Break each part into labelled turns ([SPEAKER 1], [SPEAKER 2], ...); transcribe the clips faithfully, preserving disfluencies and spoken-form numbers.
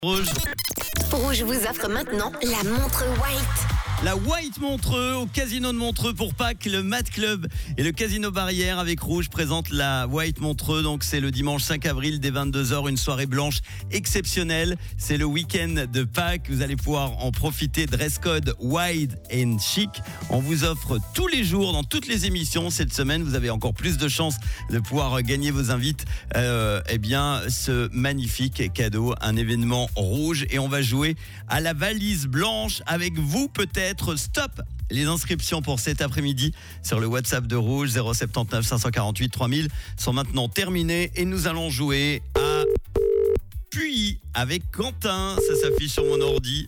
[SPEAKER 1] Rouge.
[SPEAKER 2] Rouge vous offre maintenant la montre White.
[SPEAKER 1] La White Montreux au Casino de Montreux pour Pâques, le Mat Club et le Casino Barrière avec Rouge présentent la White Montreux. Donc c'est le dimanche cinq avril dès vingt-deux heures, une soirée blanche exceptionnelle. C'est le week-end de Pâques. Vous allez pouvoir en profiter. Dress code wide and chic. On vous offre tous les jours dans toutes les émissions. Cette semaine, vous avez encore plus de chances de pouvoir gagner vos invites. Euh, eh bien, ce magnifique cadeau, un événement rouge. Et on va jouer à la valise blanche avec vous peut-être. Stop. Les inscriptions pour cet après-midi sur le WhatsApp de Rouge zéro sept neuf cinq quatre huit trois mille sont maintenant terminées et nous allons jouer à Puy avec Quentin. Ça s'affiche sur mon ordi.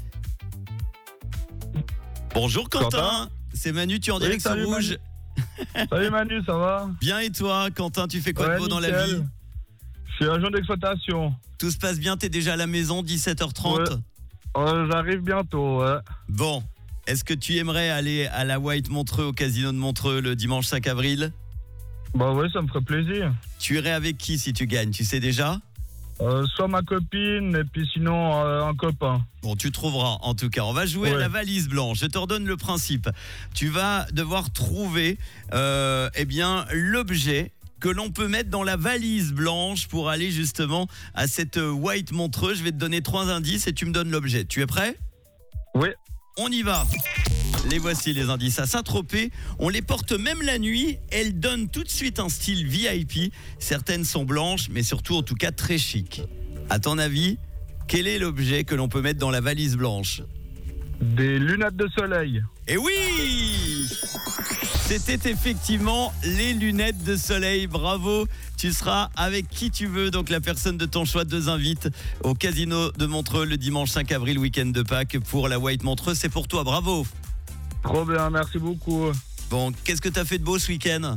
[SPEAKER 1] Bonjour Quentin,
[SPEAKER 3] Quentin.
[SPEAKER 1] C'est Manu, tu es en
[SPEAKER 3] Oui,
[SPEAKER 1] direct sur
[SPEAKER 3] salut,
[SPEAKER 1] Rouge.
[SPEAKER 3] Manu. Salut Manu, ça va?
[SPEAKER 1] Bien et toi Quentin, tu fais quoi
[SPEAKER 3] Ouais,
[SPEAKER 1] de beau dans la
[SPEAKER 3] nickel.
[SPEAKER 1] vie?
[SPEAKER 3] Je suis agent d'exploitation.
[SPEAKER 1] Tout se passe bien, t'es déjà à la maison, dix-sept heures trente.
[SPEAKER 3] Ouais. Euh, J'arrive bientôt, ouais.
[SPEAKER 1] Bon, est-ce que tu aimerais aller à la White Montreux au Casino de Montreux le dimanche cinq avril?
[SPEAKER 3] Bah ouais, ça me ferait plaisir.
[SPEAKER 1] Tu irais avec qui si tu gagnes, tu sais déjà?
[SPEAKER 3] Euh, soit ma copine, et puis sinon euh, un copain.
[SPEAKER 1] Bon, tu trouveras en tout cas. On va jouer
[SPEAKER 3] Ouais.
[SPEAKER 1] à la valise blanche. Je te redonne le principe. Tu vas devoir trouver euh, eh bien, l'objet que l'on peut mettre dans la valise blanche pour aller justement à cette White Montreux. Je vais te donner trois indices et tu me donnes l'objet. Tu es prêt?
[SPEAKER 3] Oui.
[SPEAKER 1] On y va. Les voici les indices. À Saint-Tropez, on les porte même la nuit. Elles donnent tout de suite un style V I P. Certaines sont blanches, mais surtout en tout cas très chic. À ton avis, quel est l'objet que l'on peut mettre dans la valise blanche?
[SPEAKER 3] Des lunettes de soleil.
[SPEAKER 1] Et oui! C'était effectivement les lunettes de soleil. Bravo, tu seras avec qui tu veux. Donc la personne de ton choix, deux invites au Casino de Montreux le dimanche cinq avril, week-end de Pâques pour la White Montreux. C'est pour toi, bravo.
[SPEAKER 3] Trop bien, merci beaucoup.
[SPEAKER 1] Bon, qu'est-ce que t'as fait de beau ce week-end?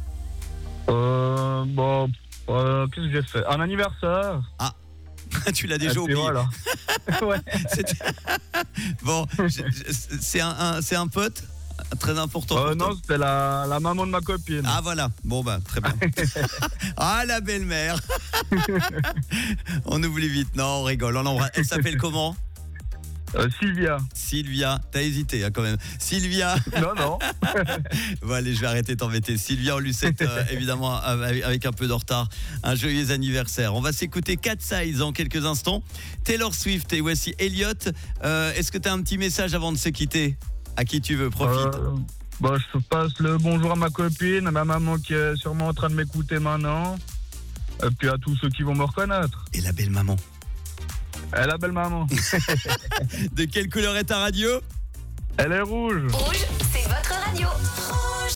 [SPEAKER 3] Euh, bon, euh, qu'est-ce que j'ai fait? Un anniversaire.
[SPEAKER 1] Ah, tu l'as déjà
[SPEAKER 3] Et puis
[SPEAKER 1] oublié.
[SPEAKER 3] voilà. Ouais.
[SPEAKER 1] C'était- Bon, je- je- c'est un, un- c'est un pote très important.
[SPEAKER 3] Euh,
[SPEAKER 1] pour toi.
[SPEAKER 3] non, c'était la, la maman de ma copine.
[SPEAKER 1] Ah voilà, bon bah très bien. Ah la belle-mère. On oublie vite, non on rigole, on l'embrasse. Elle s'appelle comment?
[SPEAKER 3] Euh, Sylvia.
[SPEAKER 1] Sylvia, t'as hésité hein, quand même. Sylvia,
[SPEAKER 3] Non, non.
[SPEAKER 1] bon allez je vais arrêter de t'embêter. Sylvia, on lui souhaite euh, évidemment avec avec un peu de retard un joyeux anniversaire. On va s'écouter Cat Size en quelques instants. Taylor Swift et voici Elliot. Euh, Est-ce que t'as un petit message avant de se quitter? À qui tu veux, profite.
[SPEAKER 3] Euh, bah, je passe le bonjour à ma copine, à ma maman qui est sûrement en train de m'écouter maintenant. Et puis à tous ceux qui vont me reconnaître.
[SPEAKER 1] Et la belle maman.
[SPEAKER 3] Elle, la belle maman.
[SPEAKER 1] De quelle couleur est ta radio?
[SPEAKER 3] Elle est rouge.
[SPEAKER 2] Rouge